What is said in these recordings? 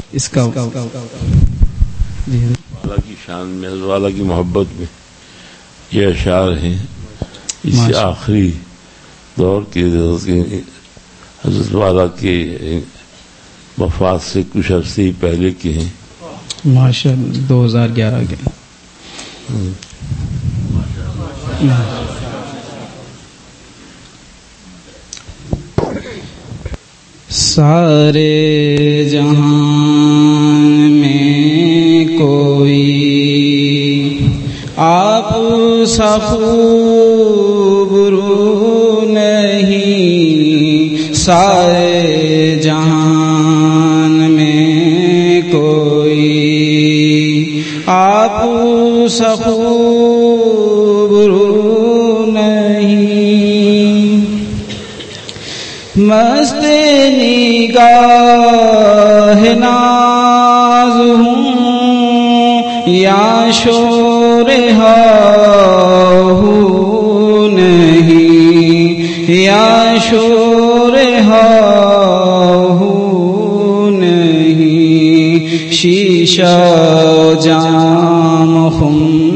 اس کا والا کی شان میں، حضرت والا کی محبت میں یہ اشعار ہیں. اس آخری دور کے حضرت والا کے وفات سے کچھ عرصے ہی پہلے کے ہیں. ماشاء 2011 کے. سارے جہان میں کوئی آپ سا خوبرو نہیں، سارے جہان میں کوئی آپ سا خوبرو نہیں. مست نگاہ ناز ہوں یا شور ہاہو نہیں، یا شور ہاہو نہیں. شیشہ جام خم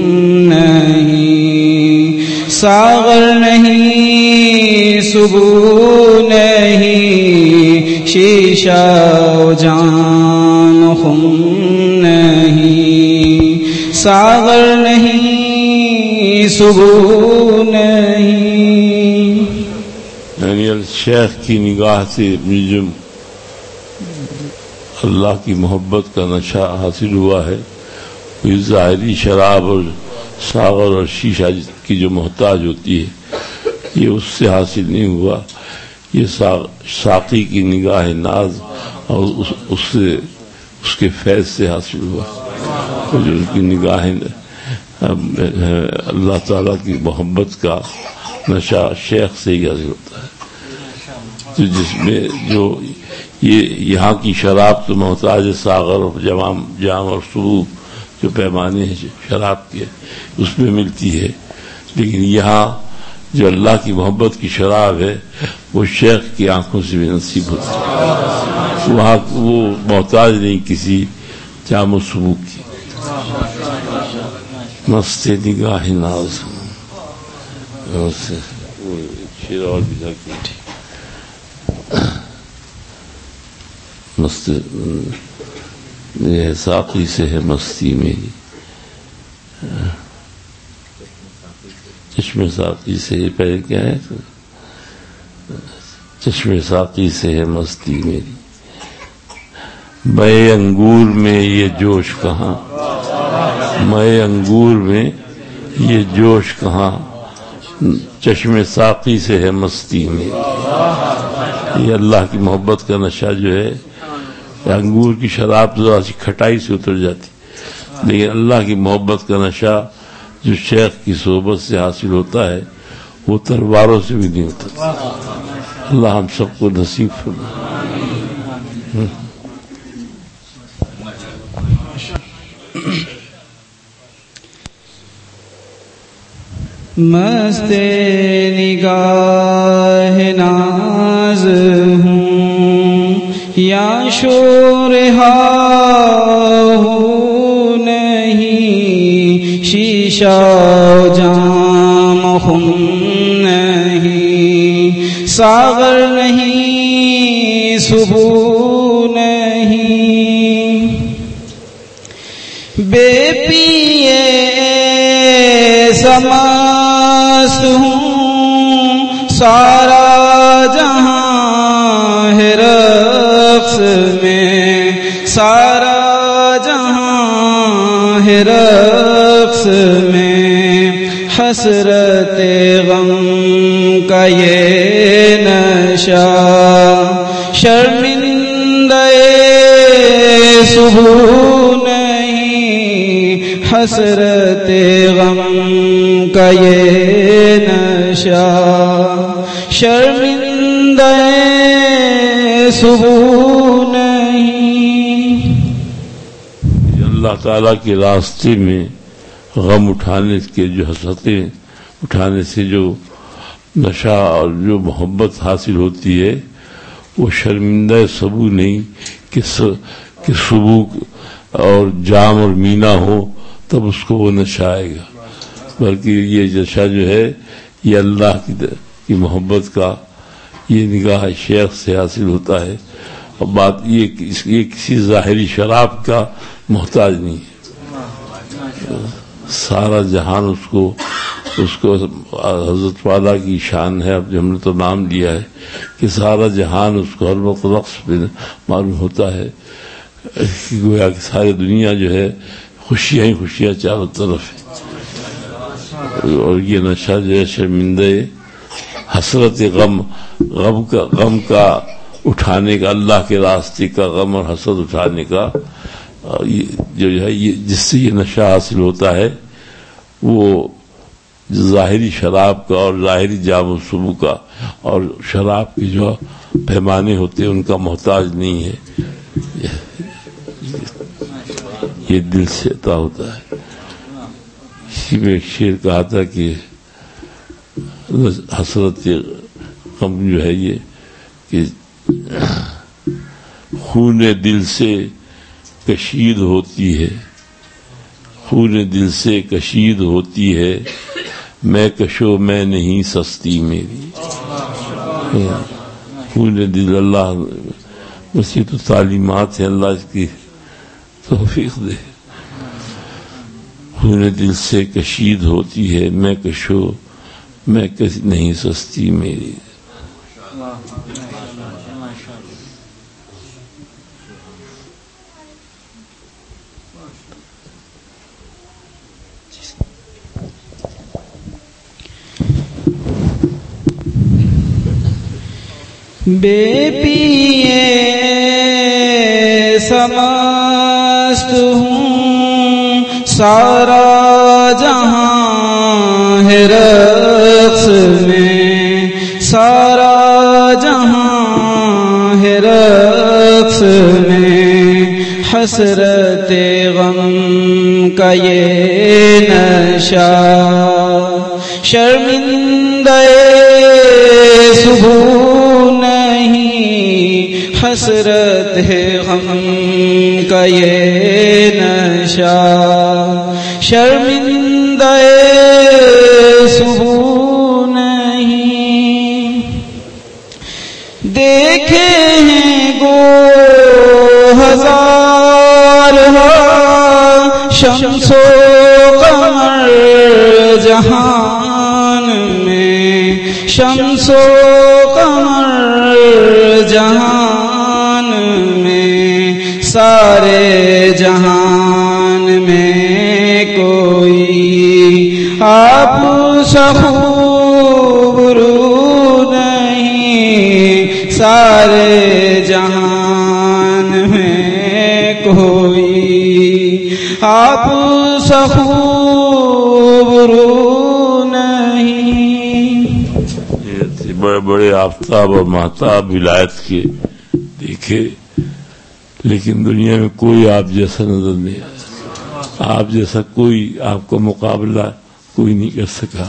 نہیں، ساغر نہیں، صبح نہیں. شیشہ جام خم نہیں، ساغر نہیں، صبح نہیں. یعنی شیخ کی نگاہ سے مجھے اللہ کی محبت کا نشہ حاصل ہوا ہے. کوئی ظاہری شراب اور ساغر اور شیشہ کی جو محتاج ہوتی ہے یہ اس سے حاصل نہیں ہوا. یہ ساقی کی نگاہ ناز اور اس کے فیض سے حاصل ہوا. جو ان کی نگاہ اللہ تعالیٰ کی محبت کا نشہ شیخ سے ہی حاصل ہوتا ہے. تو جس میں جو یہاں کی شراب تو محتاج ساغر اور جام اور سروب جو پیمانے ہیں شراب کے اس میں ملتی ہے، لیکن یہاں جو اللہ کی محبت کی شراب ہے وہ شیخ کی آنکھوں سے بھی نصیب ہوتی ہے. وہاں وہ محتاج نہیں کسی جام و سبوک کی. مست نگاہ ناز شیر اور بھی مست ساقی سے ہے مستی میری، چشم ساقی سے یہ پہلے کیا ہے، چشم ساقی سے ہے مستی میری. میں انگور میں یہ جوش کہاں، میں انگور میں یہ جوش کہاں، چشم ساقی سے ہے مستی میری. یہ اللہ کی محبت کا نشہ جو ہے، انگور کی شراب ذرا سی کھٹائی سے اتر جاتی، لیکن اللہ کی محبت کا نشہ جو شیخ کی صحبت سے حاصل ہوتا ہے وہ تلواروں سے بھی نہیں ہوتا. اللہ ہم سب کو نصیب فرمائے. مست نگاہ ناز ہوں یا شور ہاہو نہیں، شیشہ جام خم نہیں، ساغر نہیں، صبح نہیں. بے پیے سماس ہوں سارا جہاں ہے رقص میں، سارا جہاں ہے رقص میں. حسرت غم کا یہ نشہ شرمندہ صبح نہیں، حسرت غم کا یہ نشہ شرمندہ صبح نہیں. اللہ تعالیٰ کے راستے میں غم اٹھانے کے جو حسرتیں اٹھانے سے جو نشہ اور جو محبت حاصل ہوتی ہے وہ شرمندہ سبو نہیں کہ صبح اور جام اور مینا ہو تب اس کو وہ نشہ آئے گا، بلکہ یہ نشہ جو ہے یہ اللہ کی محبت کا، یہ نگاہ شیخ سے حاصل ہوتا ہے، اور بات یہ کسی ظاہری شراب کا محتاج نہیں ہے۔ سارا جہان اس کو حضرت والا کی شان ہے، اب جو ہم نے تو نام لیا ہے کہ سارا جہان اس کو ہر وقت رقص پہ معلوم ہوتا ہے، گویا کہ ساری دنیا جو ہے خوشیاں ہی خوشیاں چاروں طرف ہے، اور یہ نشہ جو ہے شرمندہ حسرت غم کا اٹھانے کا، اللہ کے راستے کا غم اور حسرت اٹھانے کا جو ہے جس سے یہ نشہ حاصل ہوتا ہے، وہ ظاہری شراب کا اور ظاہری جام و صبو کا اور شراب کے جو پیمانے ہوتے ہیں ان کا محتاج نہیں ہے، یہ دل سے عطا ہوتا ہے۔ اسی میں ایک شعر کہا تھا کہ حسرت غم جو ہے یہ کہ خون دل سے کشید ہوتی ہے، خون دل سے کشید ہوتی ہے، میں کشو میں نہیں سستی میری۔ خون دل، اللہ بس یہ تو تعلیمات ہیں، اللہ اس کی توفیق دے۔ خون دل سے کشید ہوتی ہے، میں کشو میں نہیں سستی میری۔ بے پیے سمست ہوں، سارا جہاں ہے رقص میں، سارا جہاں ہے رقص میں، حسرت غم کا یہ نشہ، شرمندہ صبح حسرت ہے غم کا یہ نشہ، شرمندہ صبح نہیں، دیکھے ہیں گو ہزار شمس و قمر جہان میں، شمس و قمر جہان میں، سارے جہان میں کوئی آپ سا خوب رو نہیں، سارے جہان میں کوئی آپ سا خوب رو نہیں۔ بڑے بڑے آفتاب اور مہتاب ولایت کے دیکھے، لیکن دنیا میں کوئی آپ جیسا نظر نہیں آیا، آپ جیسا کوئی، آپ کا مقابلہ کوئی نہیں کر سکا۔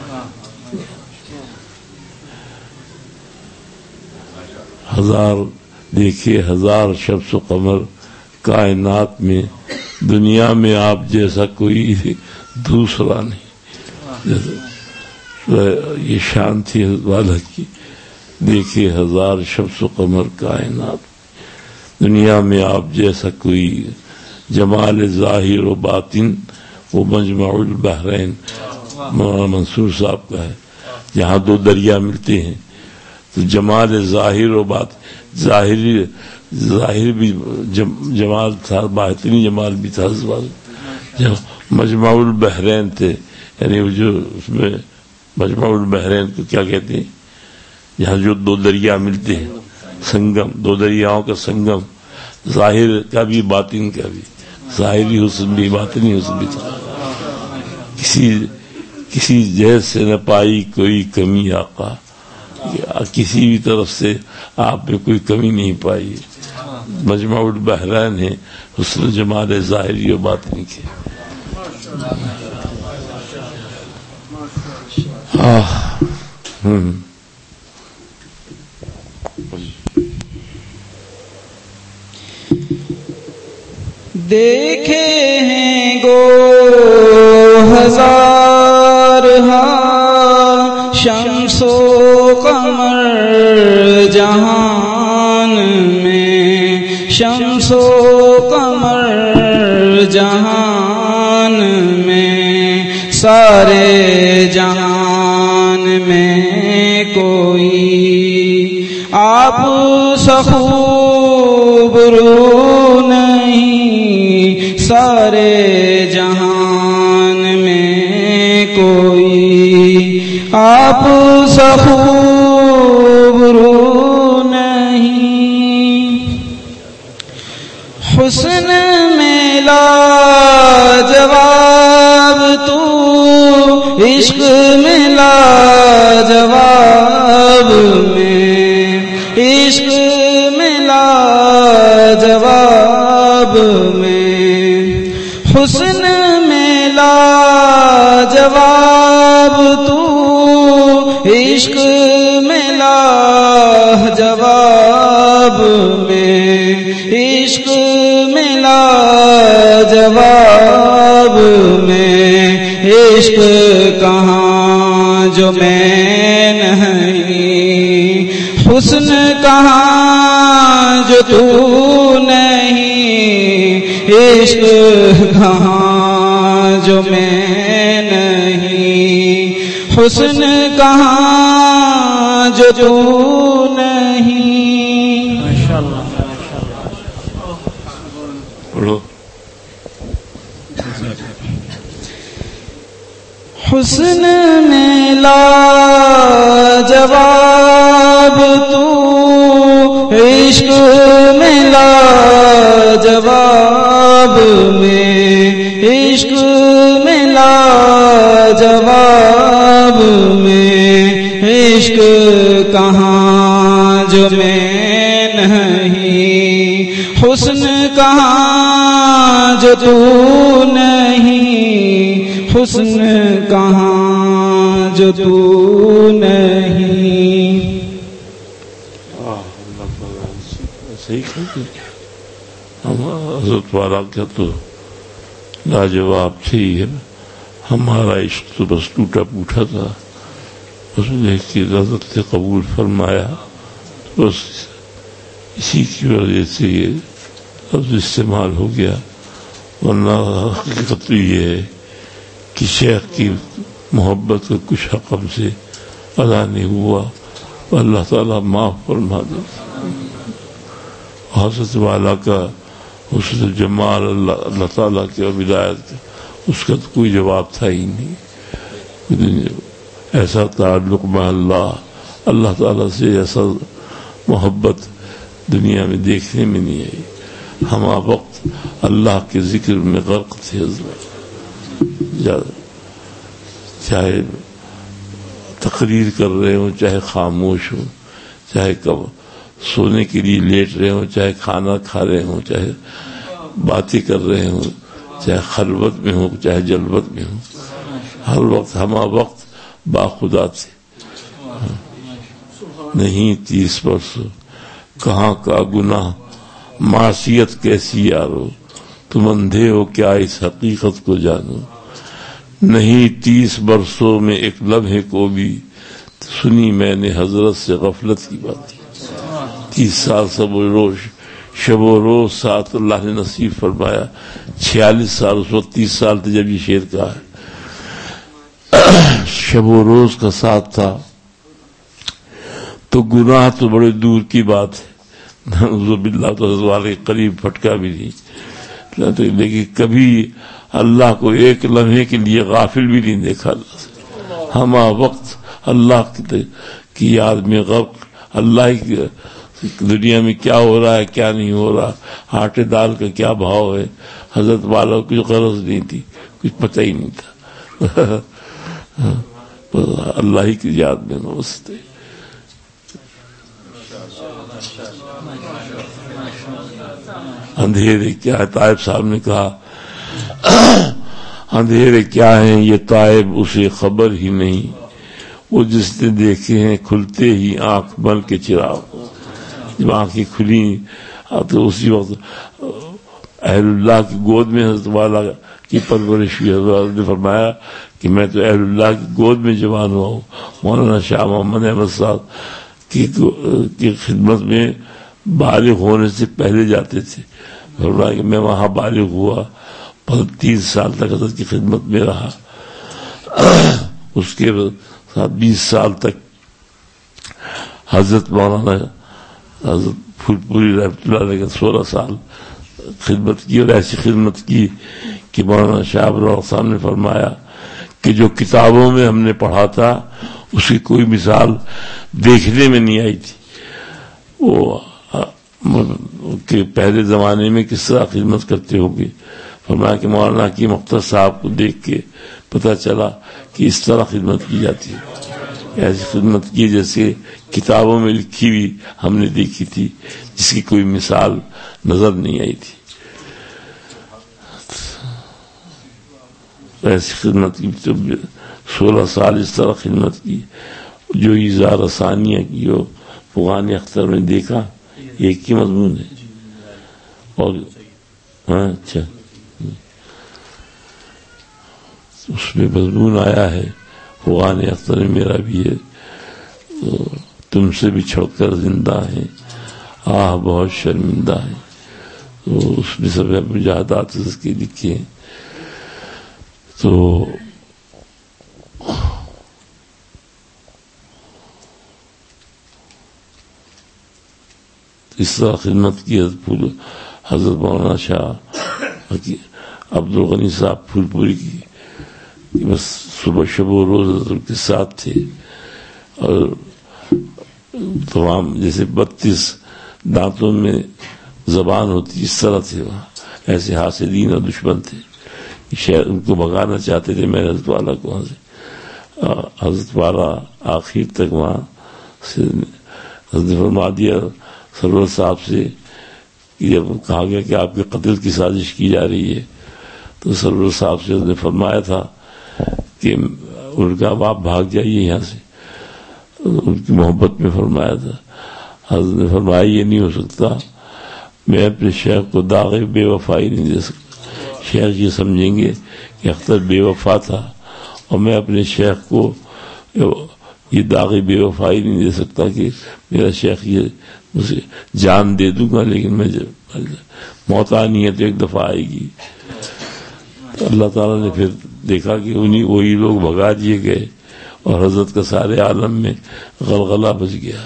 ہزار دیکھے ہزار شمس و قمر کائنات میں، دنیا میں آپ جیسا کوئی دوسرا نہیں۔ یہ شان تھی حضرت والا کی، دیکھے ہزار شمس و قمر کائنات، دنیا میں آپ جیسا کوئی، جمال ظاہر و باطن وہ مجمع البحرین مولانا منصور صاحب کا ہے، جہاں دو دریا ملتے ہیں تو جمال ظاہر و باطن، ظاہر بھی جمال تھا، باطنی جمال بھی تھا، مجمع البحرین تھے، یعنی وہ جو اس میں مجمع البحرین کو کیا کہتے ہیں، یہاں جو دو دریا ملتے ہیں، سنگم، دو دریاؤں کا سنگم، ظاہر کا بھی باطن کا بھی، ظاہری حسن بھی باطنی حسن بھی تھا۔ کسی جہد سے نہ پائی کوئی کمی آقا، کسی بھی طرف سے آپ میں کوئی کمی نہیں پائی، مجمع البحرین ہے حسن جمال ظاہری و باطنی کے۔ دیکھے ہیں گو ہزار شمس و قمر جہان میں، شمس و قمر جہان میں، سارے جہان میں کوئی آپ سا خوب رو نہیں، سارے جہان میں کوئی آپ سا خوب رو نہیں۔ حسن میں لاجواب تو، عشق میں لاجواب میں، عشق میں لاجواب میں، حسن میں لاجواب تو، عشق میں لاجواب میں، عشق میں لاجواب میں، عشق کہاں جو میں نہیں، حسن کہاں جو تو نہیں، عشق کہاں جو میں نہیں، حسن کہاں جو تو نہیں۔ ماشاءاللہ پڑھو۔ حسن میں لاجواب تو، عشق میں لاجواب میں، عشق میں لاجواب میں، عشق کہاں جو میں نہیں، حسن کہاں جو تو نہیں، حسن کہاں جو تو نہیں۔ صحیح کہتے حضرت والا کا تو لاجواب تھے ہی ہے، ہمارا عشق تو بس ٹوٹا پوٹا تھا، اس نے کی حضرت نے قبول فرمایا، بس اسی کی وجہ سے یہ لفظ استعمال ہو گیا، ورنہ حقیقت تو یہ ہے کہ شیخ کی محبت کا کچھ حق ہم سے ادا نہیں ہوا، اللہ تعالیٰ معاف فرما دے۔ حضرت والا کا حسن جمال اللہ تعالیٰ کے ولایت کا، اس کا تو کوئی جواب تھا ہی نہیں۔ ایسا تعلق میں اللہ تعالیٰ سے ایسا محبت دنیا میں دیکھنے میں نہیں آئی۔ ہم وقت اللہ کے ذکر میں غرق تھے حضرت، چاہے تقریر کر رہے ہوں، چاہے خاموش ہوں، چاہے کب سونے کے لیے لیٹ رہے ہوں، چاہے کھانا کھا رہے ہوں، چاہے باتیں کر رہے ہوں، چاہے خلوت میں ہوں، چاہے جلوت میں ہوں، ہر وقت ہما وقت باخدا تھے۔ نہیں 30 برس کہاں کا گناہ، معصیت کیسی یارو، تم اندھے ہو کیا اس حقیقت کو جانو۔ نہیں 30 برسوں میں ایک لمحے کو بھی سنی میں نے حضرت سے غفلت کی بات۔ 30 سال شب و روز ساتھ اللہ نے نصیب فرمایا۔ 46 سال اس وقت 30 سال تھے جب یہ شعر کہا ہے، شب و روز کا ساتھ تھا تو گناہ تو بڑے دور کی بات ہے، نعوذ باللہ، تو حضرت والے قریب پھٹکا بھی نہیں، لیکن کبھی اللہ کو ایک لمحے کے لیے غافل بھی نہیں دیکھا۔ ہما وقت اللہ کی یاد میں غرق، اللہ کی دنیا میں کیا ہو رہا ہے کیا نہیں ہو رہا، آٹے دال کا کیا بھاؤ ہے، حضرت والا کچھ غرض نہیں تھی، کچھ پتہ ہی نہیں تھا، اللہ ہی کی یاد میں مست ہے۔ اندھیرے کیا ہے، طائب صاحب نے کہا اندھیرے کیا ہیں یہ طائب اسے خبر ہی نہیں، وہ جس نے دیکھے ہیں کھلتے ہی آنکھ بن کے چراغ، جب آنکھیں کھلی تو اسی وقت اہل اللہ کی گود میں حضرت والا کی پرورش ہوئی. حضرت نے فرمایا کہ میں تو اہل اللہ کی گود میں جوان ہوا ہوں. مولانا شاہ محمد احمد صاحب کی خدمت میں بالغ ہونے سے پہلے جاتے تھے. فرمایا کہ میں وہاں بالغ ہوا، 3 سال تک حضرت کی خدمت میں رہا. اس کے ساتھ 20 سال تک حضرت مولانا حضرت پھول پوری رحمۃ اللہ علیہ 16 سال خدمت کی، اور ایسی خدمت کی کہ مولانا شاہ ابوالحق صاحب نے فرمایا کہ جو کتابوں میں ہم نے پڑھا تھا اس کی کوئی مثال دیکھنے میں نہیں آئی تھی. وہ کہ پہلے زمانے میں کس طرح خدمت کرتے ہوں گے. فرمایا کہ مولانا کی مختار صاحب کو دیکھ کے پتہ چلا کہ اس طرح خدمت کی جاتی ہے. ایسی خدمت کی جیسے کتابوں میں لکھی ہوئی ہم نے دیکھی تھی، جس کی کوئی مثال نظر نہیں آئی تھی. ایسی خدمت کی 16 سال اس طرح خدمت کی. جو اظہار ثانیہ کی جو فغان اختر میں دیکھا ایک ہی مضمون ہے. اور اچھا اس میں مضمون آیا ہے فغان اختر میں میرا بھی ہے، تم سے بھی چھڑ کر زندہ ہے، آہ بہت شرمندہ ہے. تو اس میں سب مجاہدات اس کے لکھے ہیں. تو اس طرح خدمت کی حضرت مولانا شاہ عبدالغنی صاحب پھول پوری کی، بس صبح شب و روز حضرت کے ساتھ تھے. اور تمام جیسے 32 دانتوں میں زبان ہوتی اس طرح تھے وہاں. ایسے حاسدین اور دشمن تھے، شاید ان کو بھگانا چاہتے تھے. میں حضرت والا کو وہاں سے حضرت والا آخر تک وہاں سے حضرت فرما دیا سرور صاحب سے کہ جب کہا گیا کہ آپ کے قتل کی سازش کی جا رہی ہے تو سرور صاحب سے حضرت نے فرمایا تھا کہ ان کا آپ بھاگ جائیے یہاں سے. ان کی محبت میں فرمایا تھا. حضرت نے فرمایا یہ نہیں ہو سکتا، میں اپنے شیخ کو داغ بے وفائی نہیں دے سکتا. شیخ یہ سمجھیں گے کہ اختر بے وفا تھا، اور میں اپنے شیخ کو یہ داغ بے وفائی نہیں دے سکتا کہ میرا شیخ یہ مجھے جان دے دوں گا لیکن میں موت آنی ہے تو ایک دفعہ آئے گی. تو اللہ تعالیٰ نے پھر دیکھا کہ وہی لوگ بھگا دیے گئے اور حضرت کا سارے عالم میں غلغلہ بچ گیا.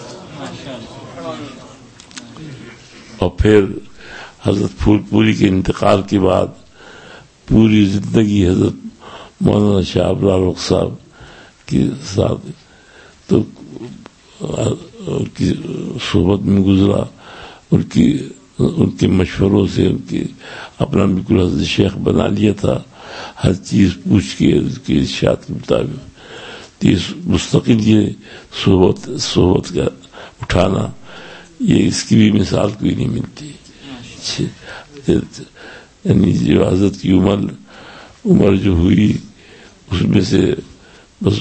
اور پھر حضرت پھول پوری کے انتقال کے بعد پوری زندگی حضرت مولانا شاہ ابوالحق صاحب کے ساتھ تو ان کی صحبت میں گزرا. ان کے مشوروں سے ان کے اپنا بالکل حضرت شیخ بنا لیا تھا. ہر چیز پوچھ کے ان کے ارشاد کے مطابق مستقل یہ صحبت کا اٹھانا، یہ اس کی بھی مثال کوئی نہیں ملتی. یعنی جو حضرت کی عمر جو ہوئی اس میں سے بس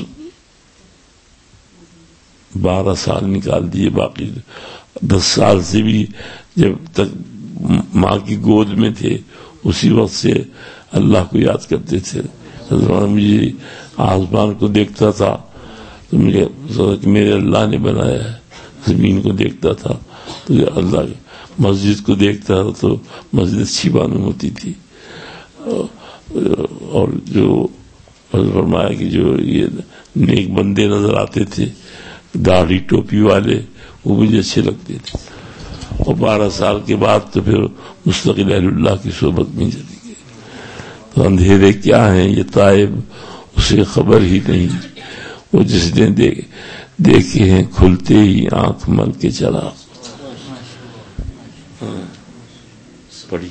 12 سال نکال دیے، باقی 10 سال سے بھی جب تک ماں کی گود میں تھے اسی وقت سے اللہ کو یاد کرتے تھے. مجھے آسمان کو دیکھتا تھا تو مجھے کہ میرے اللہ نے بنایا ہے. زمین کو دیکھتا تھا تو اللہ، مسجد کو دیکھتا تھا تو مسجد اچھی معلوم ہوتی تھی. اور جو فرمایا کہ جو یہ نیک بندے نظر آتے تھے داڑھی ٹوپی والے وہ مجھے اچھے لگتے تھے. اور 12 سال کے بعد تو پھر مستقل اہل اللہ کی صحبت میں چلی گئی. تو اندھیرے کیا ہیں یہ طائب اسے خبر ہی نہیں، وہ جس نے دیکھے ہیں کھلتے ہی آنکھ مل کے چلا. پڑھی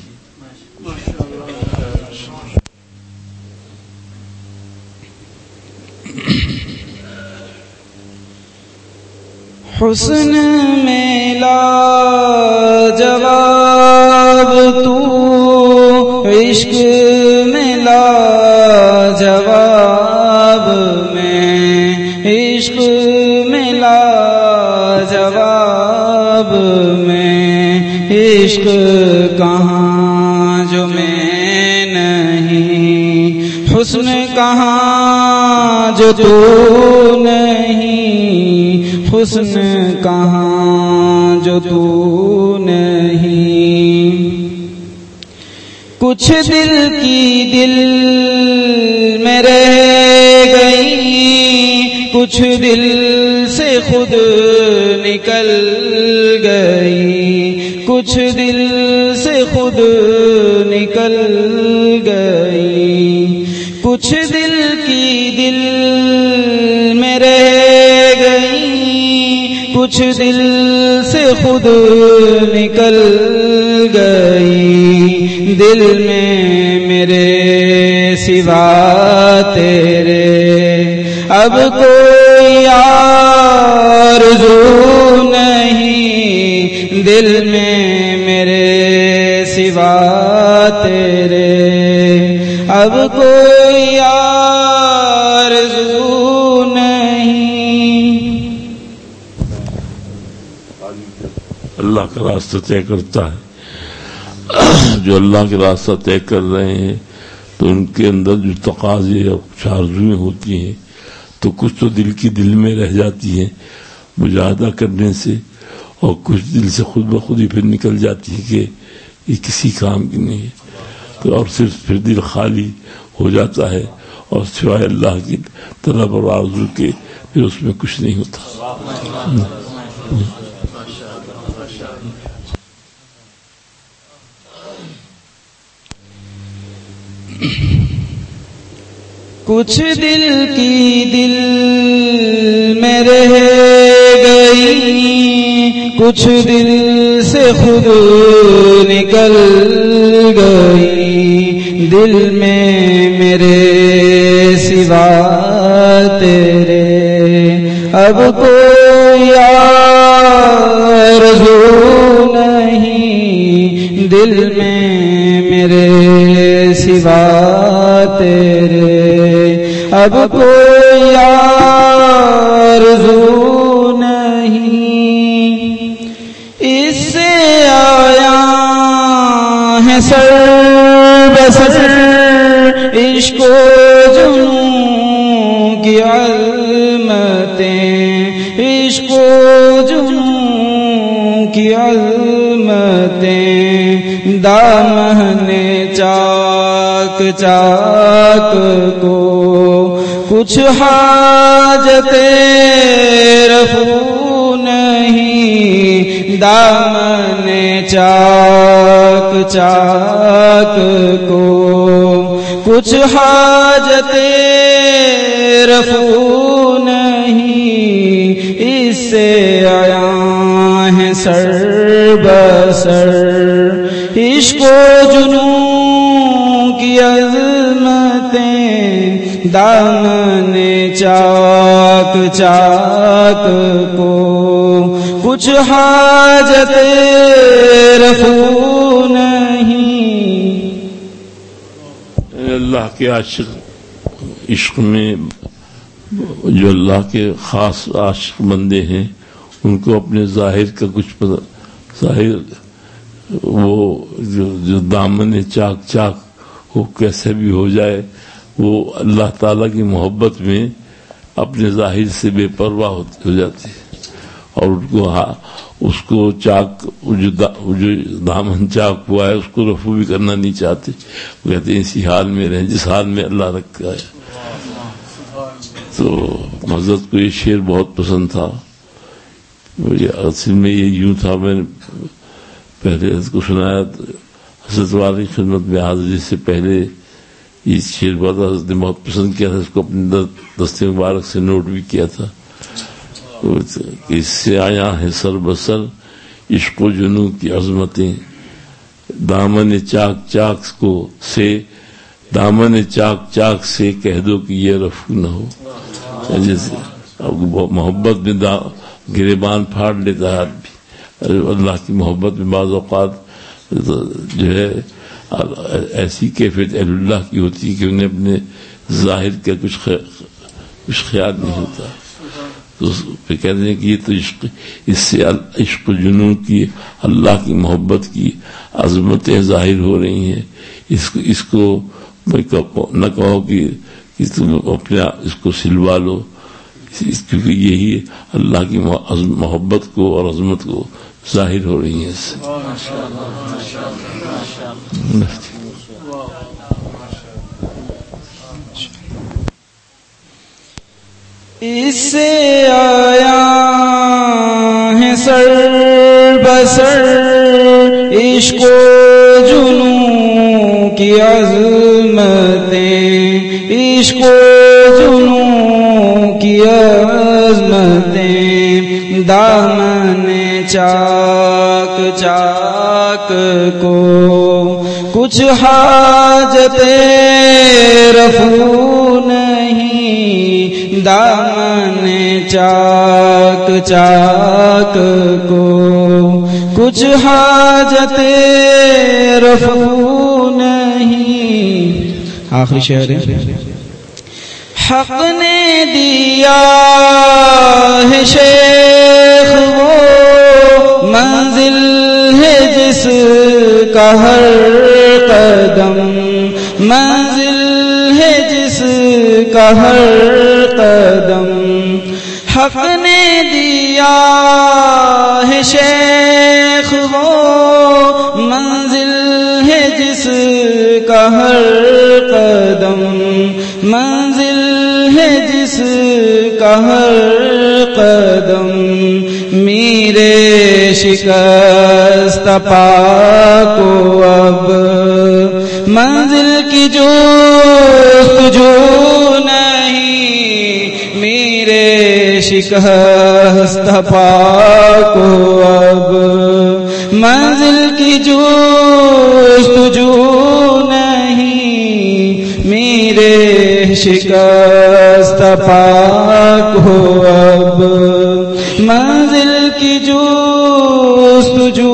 حسن میں لا جواب تو، عشق میں لا جواب میں، عشق میں لا جواب میں، عشق کہاں جو میں نہیں، حسن کہاں جو تو نہیں، حسن کہاں جو تو نہیں۔ کچھ دل کی دل میں رہ گئی، کچھ دل سے خود نکل گئی، کچھ دل سے خود نکل گئی۔ کچھ دل کی دل میں رہ گئی، کچھ دل سے خود نکل گئی۔ دل میں میرے سوا تیرے اب کوئی آرزو نہیں، دل میں میرے سوا تیرے اب کوئی آرزو نہیں۔ اللہ کا راستہ طے کرتا ہے، جو اللہ کے راستہ طے کر رہے ہیں تو ان کے اندر جو تقاضے اور کچھ آرزویں ہوتی ہیں تو کچھ تو دل کی دل میں رہ جاتی ہیں مجاہدہ کرنے سے، اور کچھ دل سے خود بخود ہی پھر نکل جاتی ہے کہ یہ کسی کام کی نہیں ہے، تو اور صرف پھر دل خالی ہو جاتا ہے اور سوائے اللہ کی طلب اور آرزو کے پھر اس میں کچھ نہیں ہوتا۔ کچھ دل کی دل میں رہ گئی، کچھ دل سے خود نکل گئی۔ دل میں میرے سوا تیرے اب کوئی آرزو نہیں، دل میں میرے سوا تیرے اب کوئی آرزو نہیں۔ اس سے آیا ہے سر بسر عشق و جنوں کی علمتیں، عشق و جنوں کی علمتیں، دامن چاک چاک کو کچھ حاجت رفو نہیں، دامن چاک چاک کو کچھ حاجت رفو نہیں۔ اس سے آیا ہے سر بسر عشق و جنوں کی عظمتیں، دامن چاک چاک کو کچھ حاجت رفو نہیں۔ اللہ کے عاشق عشق میں جو اللہ کے خاص عاشق بندے ہیں ان کو اپنے ظاہر کا کچھ پتہ، ظاہر وہ جو دامن چاک چاک وہ کیسے بھی ہو جائے وہ اللہ تعالیٰ کی محبت میں اپنے ظاہر سے بے پرواہ ہو جاتی ہے، اور ان کو اس کو چاک جو دامن چاک ہوا ہے اس کو رفو بھی کرنا نہیں چاہتے، وہ کہتے ہیں اسی حال میں رہیں جس حال میں اللہ رکھا ہے۔ تو حضرت کو یہ شعر بہت پسند تھا، اصل میں یہ یوں تھا، میں نے پہلے حضرت کو سنایا، حضرت والی خدمت میں حاضری سے پہلے یہ شعر بہت حضرت نے بہت پسند کیا تھا، اس کو اپنے دست مبارک سے نوٹ بھی کیا تھا کہ اس سے آیا ہے سر بسر عشق و جنوں کی عظمتیں، دامن چاک چاک کو سے دامن چاک چاک سے کہہ دو کہ یہ رفو نہ ہو۔ جیسے محبت میں گریبان پھاڑ لیتا ہے آدمی، اللہ کی محبت میں بعض اوقات جو ہے ایسی کیفیت اہل اللہ کی ہوتی ہے کہ انہیں اپنے ظاہر کا کچھ خیال نہیں ہوتا، تو پھر کہتے ہیں کہ یہ تو عشق، اس سے عشق و جنون کی، اللہ کی محبت کی عظمتیں ظاہر ہو رہی ہیں. اس کو نہ کہو کہ تم اپنے اس کو سلوا لو، کیونکہ یہی اللہ کی محبت کو اور عظمت کو ظاہر ہو رہی ہیں اس سے. اس سے آیا ہے سر بسر عشق و جنوں کی عظمتیں، عشق و جنوں کی عظمتیں، دامن چاک چاک کو کچھ حاجت رفو نہیں، دامن چاک چاک کو کچھ حاجت رفو نہیں. آخری شعر ہے. حق نے دیا ہے شیخ وہ منزل ہے جس کا ہر قدم، منزل ہے جس کا ہر قدم. حق نے دیا ہے شیخ وہ منزل ہے جس کا ہر قدم، منزل ہے جس کا ہر قدم. میرے شکست پا کو اب منزل کی جستجو نہیں، میرے شکست پا کو اب منزل کی جستجو نہیں، میرے شکست پا کو اب منزل کی جستجو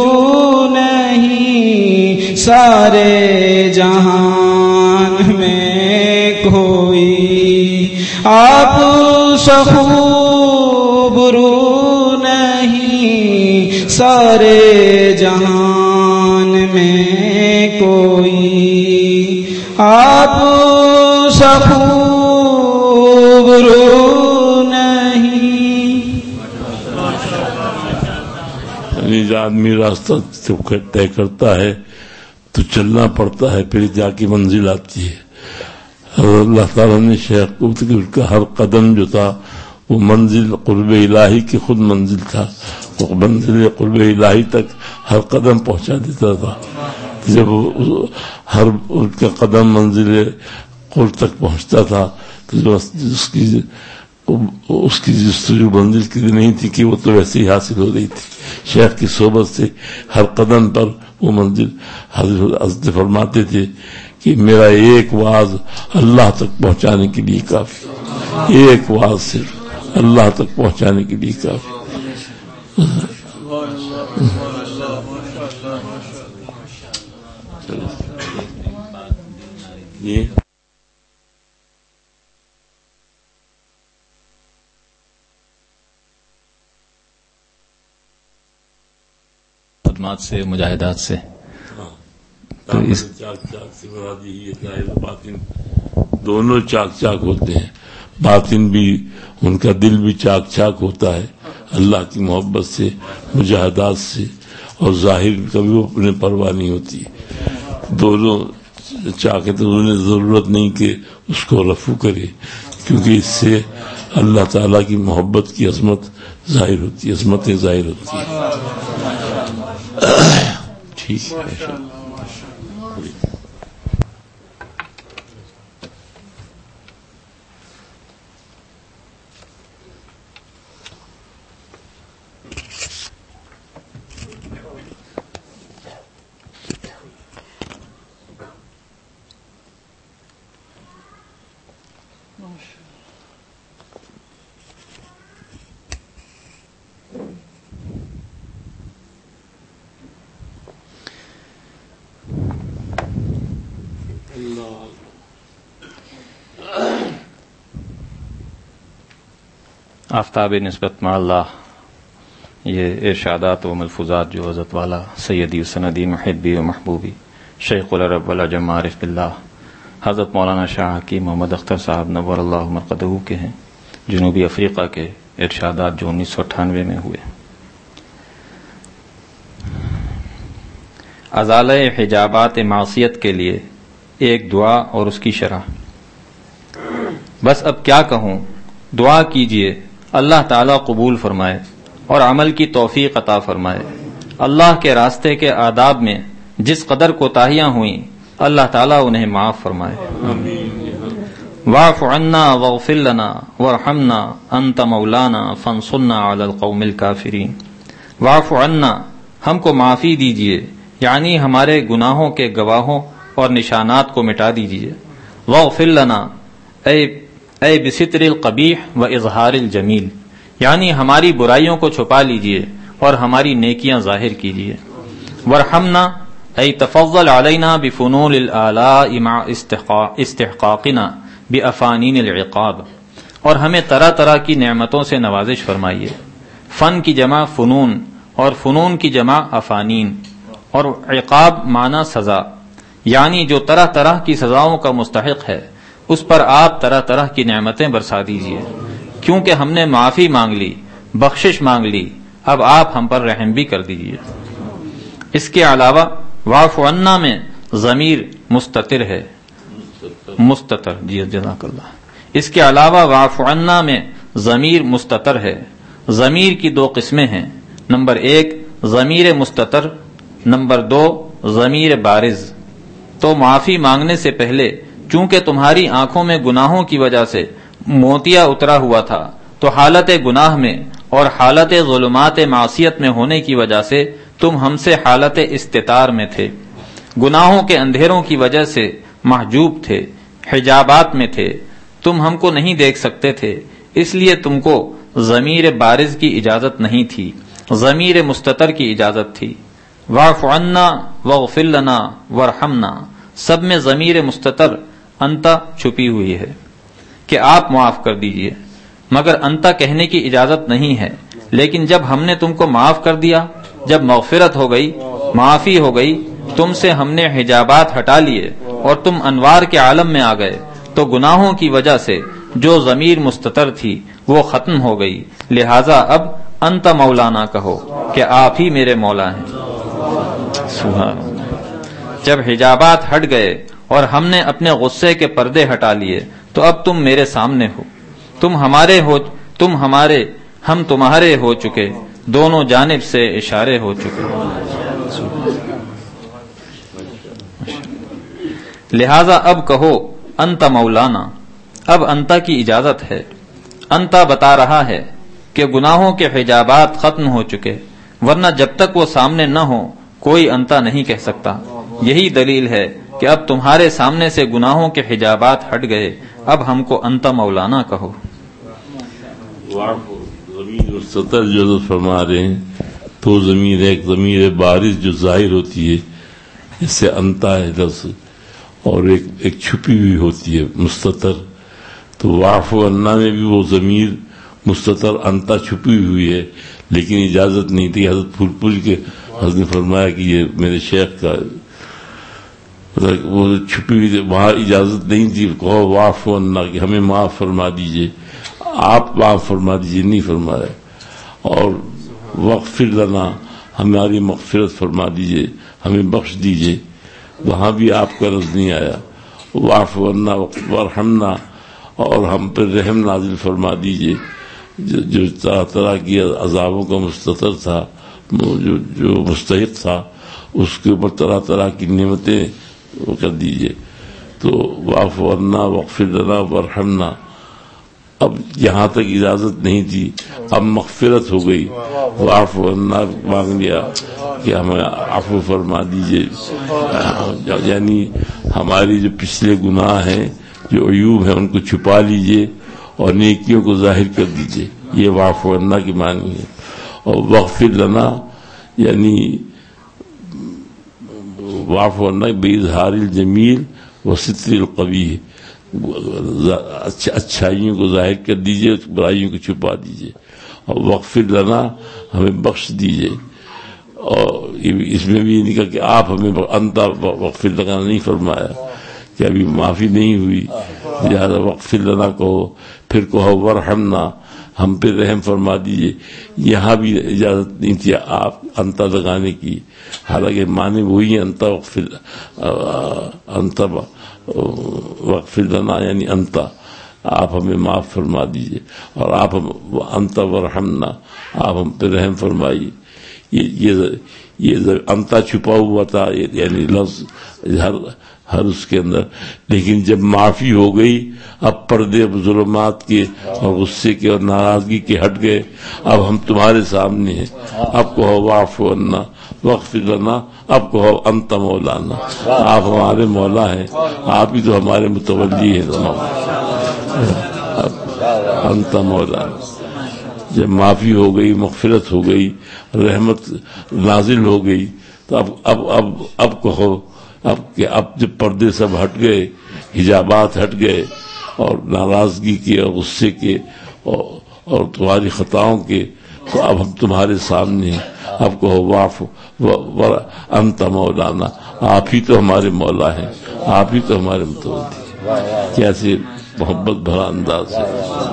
نہیں. سارے جہان میں کوئی آپ سا خوب رو نہیں، سارے جہان میں کوئی آپ سا خوب رو نہیں. یعنی آدمی راستہ جب طے کرتا ہے تو چلنا پڑتا ہے، پھر جا کے منزل آتی ہے. اور اللہ تعالیٰ نے شیخ کو کہ اس کا ہر قدم جو تھا وہ منزل قرب الہی کی خود منزل تھا، وہ منزل قرب الہی تک ہر قدم پہنچا دیتا تھا. جب ہر ان کا قدم منزل قرب تک پہنچتا تھا تو اس کی جستجو منزل کی نہیں تھی کہ وہ تو ویسے ہی حاصل ہو رہی تھی. شیخ کی صحبت سے ہر قدم پر وہ منزل حضرت فرماتے تھے کہ میرا ایک واز اللہ تک پہنچانے کے لیے کافی، ایک واز صرف اللہ تک پہنچانے کے لیے کافی. یہ خدمات سے، مجاہدات سے تو اس چاک چاک سے مراد یہی ہے، ظاہر باطن دونوں چاک چاک ہوتے ہیں. باطن بھی ان کا دل بھی چاک چاک ہوتا ہے اللہ کی محبت سے، مجاہدات سے، اور ظاہر کبھی وہ اپنے پرواہ نہیں ہوتی. دونوں چاہے تو انہیں ضرورت نہیں کہ اس کو رفع کرے، کیونکہ اس سے اللہ تعالیٰ کی محبت کی عظمت ظاہر ہوتی ہے، عظمتیں ظاہر ہوتی ہیں. ٹھیک ہے. آفتاب نسبت مع اللہ، یہ ارشادات و ملفوظات جو حضرت والا سیدی و سندی محبی و محبوبی شیخ العرب والعجم عارف باللہ حضرت مولانا شاہ حکیم محمد اختر صاحب نور اللہ مرقدہ کے ہیں، جنوبی افریقہ کے ارشادات جو 1998 میں ہوئے۔ ازالہ حجابات معصیت کے لیے ایک دعا اور اس کی شرح۔ بس اب کیا کہوں، دعا کیجئے اللہ تعالیٰ قبول فرمائے اور عمل کی توفیق عطا فرمائے۔ اللہ کے راستے کے آداب میں جس قدر کوتاہیاں ہوئیں اللہ تعالیٰ انہیں معاف فرمائے۔ واعف عنا واغفر لنا وارحمنا انت مولانا فانصرنا علی القوم الکافرین۔ واعف عنا، ہم کو معافی دیجئے، یعنی ہمارے گناہوں کے گواہوں اور نشانات کو مٹا دیجئے۔ واغفر لنا، اے بستر القبیح و اظہار الجمیل، یعنی ہماری برائیوں کو چھپا لیجئے اور ہماری نیکیاں ظاہر کیجئے۔ وارحمنا، اے تفضل علینا بفنون الآلاء مع استحقاقنا بافانین العقاب، اور ہمیں طرح طرح کی نعمتوں سے نوازش فرمائیے۔ فن کی جمع فنون اور فنون کی جمع افانین، اور عقاب معنی سزا، یعنی جو طرح طرح کی سزاؤں کا مستحق ہے اس پر آپ طرح طرح کی نعمتیں برسا دیجئے۔ کیونکہ ہم نے معافی مانگ لی، بخشش مانگ لی، اب آپ ہم پر رحم بھی کر دیجئے۔ اس کے علاوہ واعف عنا میں ضمیر مستتر ہے، مستتر، جی جزاک اللہ۔ اس کے علاوہ واعف عنا میں ضمیر مستتر ہے۔ ضمیر کی دو قسمیں ہیں، نمبر 1 ضمیر مستتر، نمبر 2 ضمیر بارز۔ تو معافی مانگنے سے پہلے چونکہ تمہاری آنکھوں میں گناہوں کی وجہ سے موتیا اترا ہوا تھا، تو حالت گناہ میں اور حالت ظلمات معصیت میں ہونے کی وجہ سے تم ہم سے حالت استتار میں تھے، گناہوں کے اندھیروں کی وجہ سے محجوب تھے، حجابات میں تھے، تم ہم کو نہیں دیکھ سکتے تھے، اس لیے تم کو ضمیر بارز کی اجازت نہیں تھی، ضمیر مستتر کی اجازت تھی۔ واعف عنا واغفر لنا وارحمنا، سب میں ضمیر مستتر انتا چھپی ہوئی ہے کہ آپ معاف کر دیجئے، مگر انتا کہنے کی اجازت نہیں ہے۔ لیکن جب ہم نے تم کو معاف کر دیا، جب مغفرت ہو گئی، معافی ہو گئی، تم سے ہم نے حجابات ہٹا لیے اور تم انوار کے عالم میں آ گئے، تو گناہوں کی وجہ سے جو ضمیر مستتر تھی وہ ختم ہو گئی، لہذا اب انت مولانا کہو کہ آپ ہی میرے مولا ہیں۔ سبحان اللہ۔ جب حجابات ہٹ گئے اور ہم نے اپنے غصے کے پردے ہٹا لیے تو اب تم میرے سامنے ہو، تم ہمارے ہو، تم ہمارے، ہم تمہارے ہو چکے، دونوں جانب سے اشارے ہو چکے۔ لہذا اب کہو انت مولانا، اب انتا کی اجازت ہے۔ انتا بتا رہا ہے کہ گناہوں کے حجابات ختم ہو چکے، ورنہ جب تک وہ سامنے نہ ہو کوئی انتا نہیں کہہ سکتا۔ یہی دلیل ہے کہ اب تمہارے سامنے سے گناہوں کے حجابات ہٹ گئے، اب ہم کو انتا مولانا کہو۔ ضمیر مستتر جو حضرت فرما رہے ہیں، تو ضمیر ایک ضمیر بارز جو ظاہر ہوتی ہے، اس سے انتا ہے لفظ، اور ایک چھپی ہوئی ہوتی ہے مستتر۔ تو واعف عنا میں بھی وہ ضمیر مستتر انتا چھپی ہوئی ہے، لیکن اجازت نہیں تھی۔ حضرت پھول پھول کے حضرت نے فرمایا کہ یہ میرے شیخ کا وہ چھپی ہوئی، وہاں اجازت نہیں تھی، کہو واعف عنا کہ ہمیں معاف فرما دیجئے، آپ معاف فرما دیجئے، نہیں فرمایا۔ اور واغفر لنا، ہماری مغفرت فرما دیجئے، ہمیں بخش دیجئے، وہاں بھی آپ کا لفظ نہیں آیا۔ واعف عنا وارحمنا، اور ہم پر رحم نازل فرما دیجئے۔ جو طرح طرح کی عذابوں کا مستتر تھا، جو مستحق تھا، اس کے اوپر طرح طرح کی نعمتیں وہ کر دیجئے۔ تو واعف عنا واغفر لنا وارحمنا، اب یہاں تک اجازت نہیں تھی، اب مغفرت ہو گئی، واعف عنا مانگ لیا کہ ہمیں عفو فرما دیجئے، یعنی ہماری جو پچھلے گناہ ہیں، جو عیوب ہیں، ان کو چھپا لیجئے اور نیکیوں کو ظاہر کر دیجئے، یہ واعف عنا کی معنی ہے۔ اور واغفر لنا یعنی واعف عنا باظہار الجمیل و ستر القبیح، اچھائیوں کو ظاہر کر دیجیے، برائیوں کو چھپا دیجیے، اور وغفر لنا، ہمیں بخش دیجیے. اور اس میں بھی نہیں کہا کہ آپ ہمیں انت وغفر لنا نہیں فرمایا کہ ابھی معافی نہیں ہوئی، لہٰذا وغفر لنا کہو، پھر کہو ورحمنا، ہم پہ رحم فرما دیجیے. یہاں بھی اجازت نہیں تھی آپ انت لگانے کی، حالانکہ معنی وہی ہے انت وغفر لنا یعنی انت، آپ ہمیں معاف فرما دیجیے، اور آپ انت ورحمنا، آپ ہم پہ رحم فرمائیے. یہ انتا چھپا ہوا تھا، یعنی لفظ ہر اس کے اندر. لیکن جب معافی ہو گئی، اب پردے ظلمات کے اور غصے کے اور ناراضگی کے ہٹ گئے، اب ہم تمہارے سامنے ہیں. اب کہو واعف عنا واغفر لنا، اب کہو انت مولانا، آپ ہمارے مولا ہیں، آپ ہی تو ہمارے متولی ہیں. انت مولانا. جب معافی ہو گئی، مغفرت ہو گئی، رحمت نازل ہو گئی، تو اب کہو، اب جب پردے سب ہٹ گئے، حجابات ہٹ گئے، اور ناراضگی کے اور غصے کے اور تمہاری خطاؤں کے، تو اب ہم تمہارے سامنے ہیں. اب کہو واعف انت مولانا، آپ ہی تو ہمارے مولا ہیں، آپ ہی تو ہمارے متولی. کیسے محبت بھرا انداز ہے.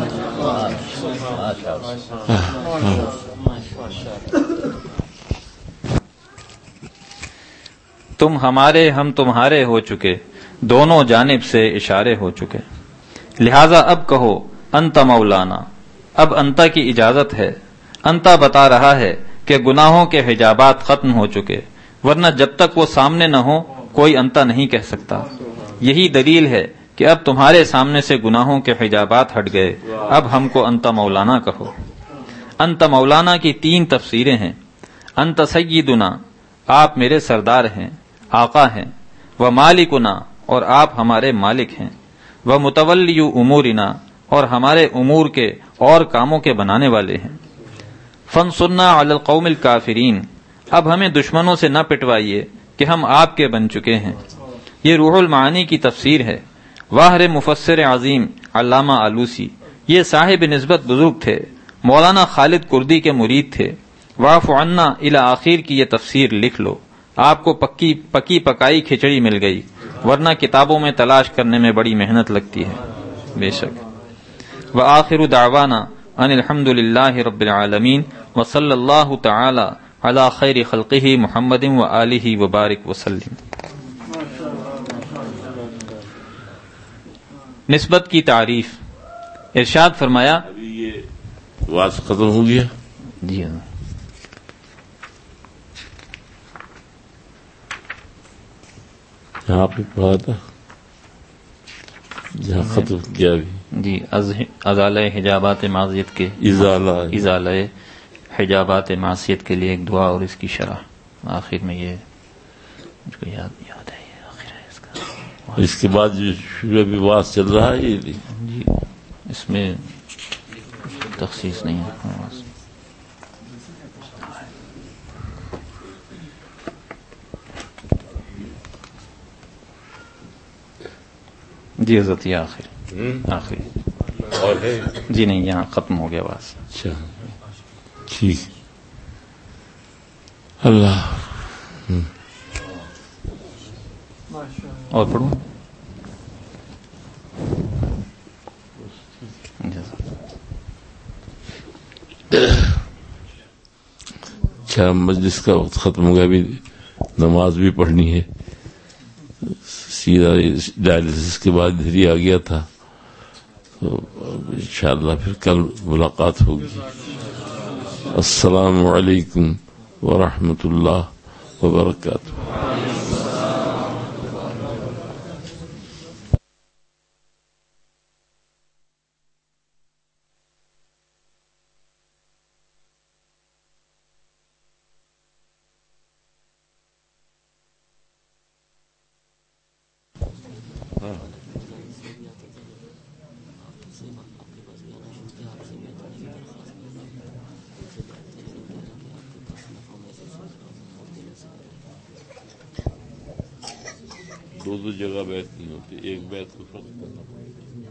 تم ہمارے ہم تمہارے ہو چکے، دونوں جانب سے اشارے ہو چکے، لہذا اب کہو انت مولانا. اب انتا کی اجازت ہے. انتا بتا رہا ہے کہ گناہوں کے حجابات ختم ہو چکے، ورنہ جب تک وہ سامنے نہ ہو کوئی انتا نہیں کہہ سکتا. یہی دلیل ہے کہ اب تمہارے سامنے سے گناہوں کے حجابات ہٹ گئے، اب ہم کو انت مولانا کہو. انت مولانا کی 3 تفسیریں ہیں. انت سیدنا، آپ میرے سردار ہیں، آقا ہیں. و مالکنا، اور آپ ہمارے مالک ہیں. و متولی امورنا، اور ہمارے امور کے اور کاموں کے بنانے والے ہیں. فانصرنا علی القوم الکافرین، اب ہمیں دشمنوں سے نہ پٹوائیے کہ ہم آپ کے بن چکے ہیں. یہ روح المعانی کی تفسیر ہے. واہر مفسر عظیم علامہ آلوسی، یہ صاحب نسبت بزرگ تھے، مولانا خالد کردی کے مرید تھے. واعف عنا الی آخر کی یہ تفسیر لکھ لو، آپ کو پکی پکائی کھچڑی مل گئی، ورنہ کتابوں میں تلاش کرنے میں بڑی محنت لگتی ہے. بے شک. وآخر دعوانا ان الحمد للہ رب العالمین وصلی اللہ تعالی علی خیر خلقہ محمد وآلہ وبارک وسلم. نسبت کی تعریف. ارشاد فرمایا. ابھی یہ واز ختم ہو گیا. جی ہاں. یہاں پہ پڑھا تھا جہاں ختم کیا بھی. جی ازالہ حجابات معصیت کے ازالہ حجابات معصیت کے لیے ایک دعا اور اس کی شرح. آخر میں یہ مجھ کو یاد ہے، یہ آخر ہے اس کا. اس کے بعد جو شروع بھی واز چل رہا ہے، یہ جی اس میں تخصیص نہیں ہے. جی حضرت یہ آخری اور ہے. جی نہیں، یہاں ختم ہو گیا بس. اچھا ٹھیک. اللہ اور پڑھوں. اچھا مجلس کا وقت ختم ہو گیا، ابھی نماز بھی پڑھنی ہے. سیدھا ڈائلسس کے بعد ادھر ہی آ گیا تھا، تو انشاءاللہ پھر کل ملاقات ہوگی. السلام علیکم ورحمۃ اللہ وبرکاتہ. دو جگہ بیعت نہیں ہوتی، ایک بیعت کو فرق کرنا پڑتا۔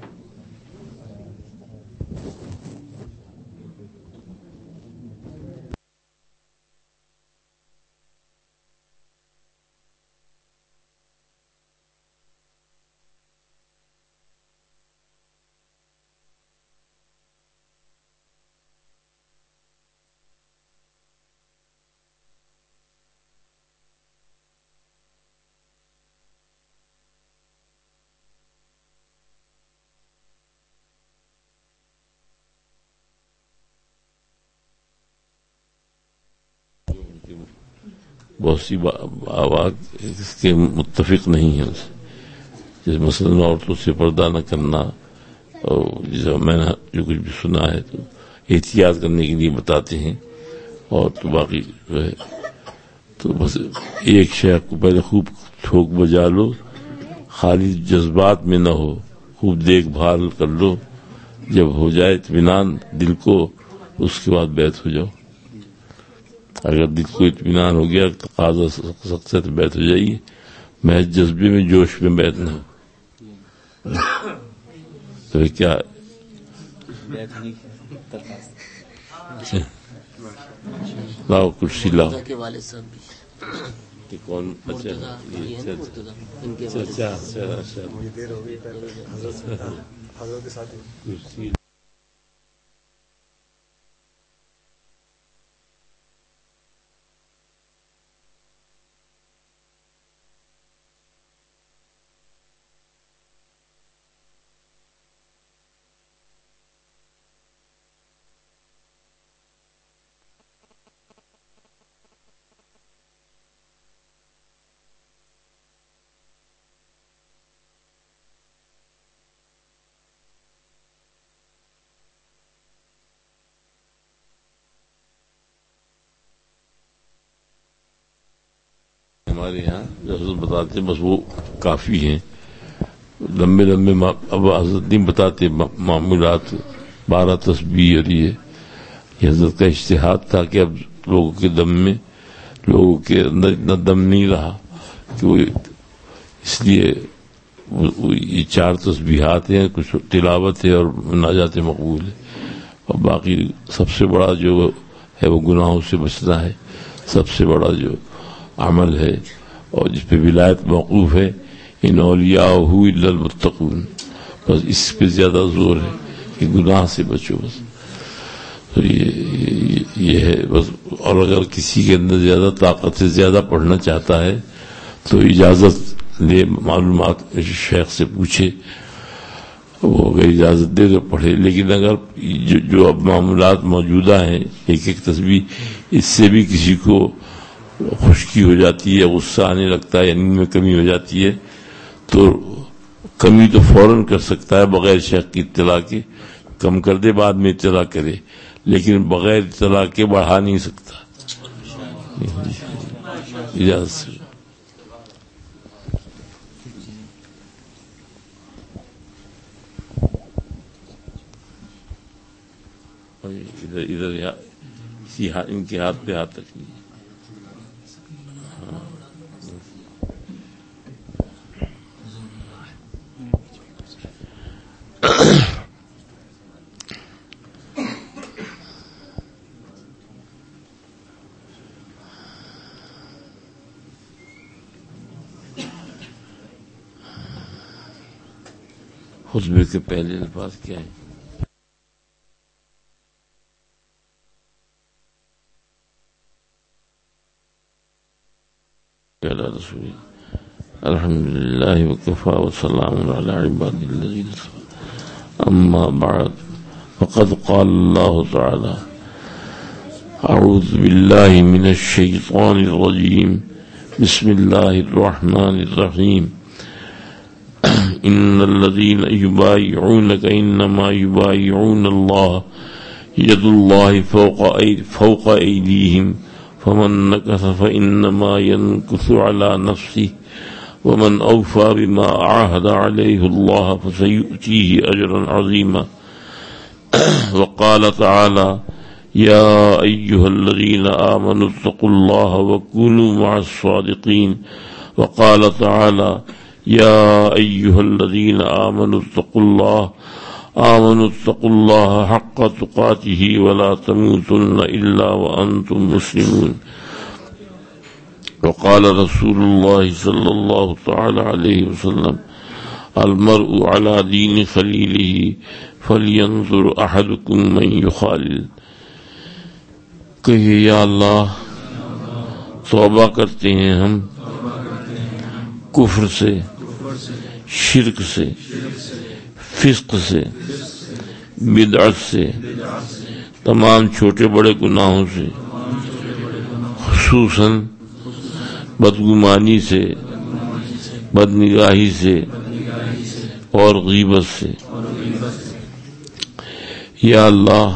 بہت سی آواز اس کے متفق نہیں ہیں، جیسے مثلاً عورتوں سے پردہ نہ کرنا، اور جیسے میں نے جو کچھ بھی سنا ہے تو احتیاط کرنے کے لیے بتاتے ہیں، اور تو باقی جو ہے تو بس ایک شے کو پہلے خوب ٹھوک بجا لو، خالی جذبات میں نہ ہو، خوب دیکھ بھال کر لو، جب ہو جائے اطمینان دل کو اس کے بعد بیعت ہو جاؤ۔ اگر دل کو اطمینان ہو گیا تقاضا سخت سے تو بیعت ہو جائیے، محض جذبے میں جوش میں بیعت نہ ہو تو کیا لاؤ کرسی لاؤ کون کرسی ہمارے یہاں حضرت بتاتے بس وہ کافی ہیں، لمبے لمبے اب حضرت نہیں بتاتے معمولات 12 تسبیح، اور یہ حضرت کا اجتہاد تھا کہ اب لوگوں کے دم میں، لوگوں کے اندر اتنا دم نہیں رہا کہ وہ اس لیے یہ 4 تسبیحات ہیں، کچھ تلاوت ہے اور مناجات مقبول ہے، اور باقی سب سے بڑا جو ہے وہ گناہوں سے بچنا ہے، سب سے بڑا جو عمل ہے اور جس پہ ولایت موقوف ہے، ان اولیاءہ الا المتقون، بس اس پہ زیادہ زور ہے کہ گناہ سے بچو بس، تو یہ ہے بس۔ اور اگر کسی کے اندر زیادہ طاقت سے زیادہ پڑھنا چاہتا ہے تو اجازت لے، معلومات شیخ سے پوچھے، وہ اگر اجازت دے تو پڑھے، لیکن اگر جو اب معمولات موجودہ ہیں، ایک ایک تسبیح، اس سے بھی کسی کو خشکی ہو جاتی ہے، غصہ آنے لگتا ہے، نیند میں کمی ہو جاتی ہے، تو کمی تو فوراً کر سکتا ہے بغیر شیخ کی اطلاع کے، کم کر دے بعد میں اطلاع کرے، لیکن بغیر اطلاع کے بڑھا نہیں سکتا اجازت سے۔ ادھر ان کے ہاتھ پہ ہاتھ رکھیے۔ خطبے کے پہلے الفاظ کیا ہیں؟ الحمد لله وكفى وسلام على عباد الذين اصطفى، أما بعد فقد قال الله تعالى: أعوذ بالله من الشيطان الرجيم، بسم الله الرحمن الرحيم، إن الذين يبايعونك إنما يبايعون الله، يد الله فوق أيديهم، فمن نكث فإنما ينكث على نفسه، ومن أوفى بما عاهد عليه الله فسيؤتيه أجرا عظيما۔ وقال تعالى: يا أيها الذين آمنوا اتقوا الله وكونوا مع الصادقين۔ وقال تعالى: یا ایھا الذین آمنوا اتقوا اللہ حق تقاتہ ولا تموتن الا وانتم مسلمون. وقال رسول اللہ صلی اللہ تعالی علیہ وسلم المرء على دین خلیلہ فلینظر احدکم من یخالل. کہیے یا اللہ توبہ کرتے ہیں ہم کفر سے، شرک سے، فسق سے، بدعت سے، تمام چھوٹے بڑے گناہوں سے، خصوصاً بدگمانی سے، بدنگاہی سے اور غیبت سے. یا اللہ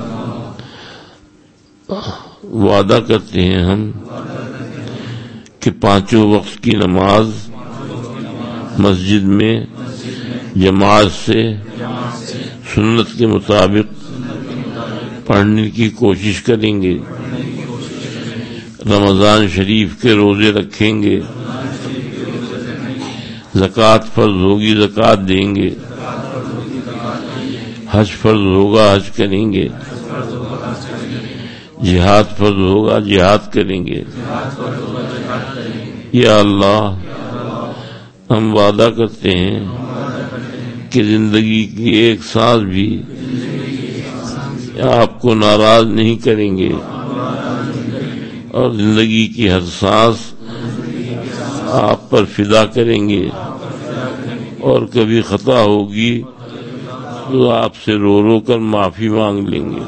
وعدہ کرتے ہیں ہم کہ پانچوں وقت کی نماز مسجد میں جماعت سے سنت کے مطابق پڑھنے کی کوشش کریں گے، رمضان شریف کے روزے رکھیں گے، زکوٰۃ فرض ہوگی زکوٰۃ دیں گے، حج فرض ہوگا حج کریں گے، جہاد فرض ہوگا جہاد کریں گے. یا اللہ ہم وعدہ کرتے ہیں کہ زندگی کی ایک سانس بھی آپ کو ناراض نہیں کریں گے، اور زندگی کی ہر سانس آپ پر فدا کریں گے، اور کبھی خطا ہوگی تو آپ سے رو رو کر معافی مانگ لیں گے.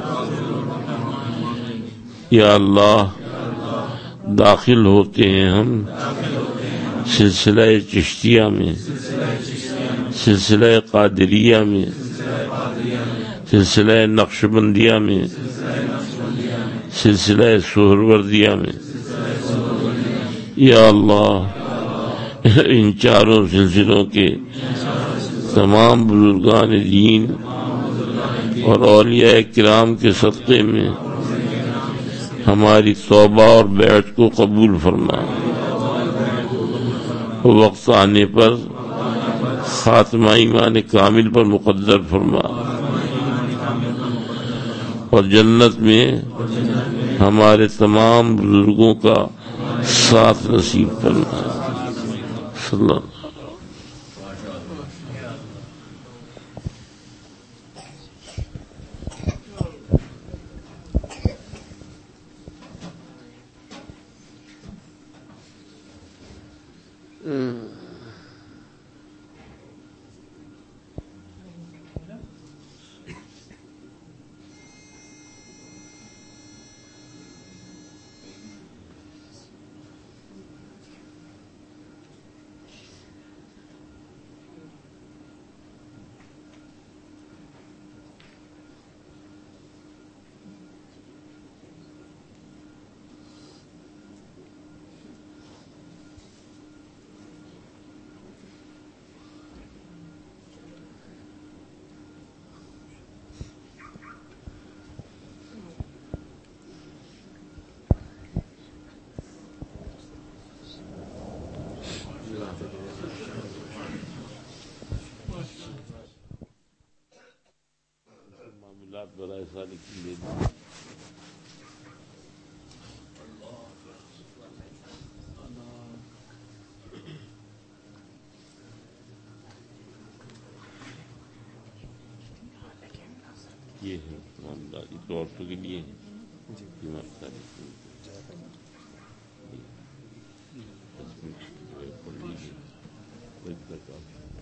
یا اللہ داخل ہوتے ہیں ہم سلسلہ چشتیہ میں، سلسلہ قادریہ میں، سلسلہ نقشبندیہ میں، سلسلہ سہروردیہ میں. یا اللہ ان چاروں سلسلوں کے تمام بزرگان دین اور اولیاء کرام کے صدقے میں ہماری توبہ اور بیعت کو قبول فرما. وقت آنے پر خاتمہ ایمان کامل پر مقدر فرما، اور جنت میں ہمارے تمام بزرگوں کا ساتھ نصیب فرما. صلی اللہ معاملات برائے سالک کی لے یہ ہے معاملات اس عورتوں کے لیے ہیں جی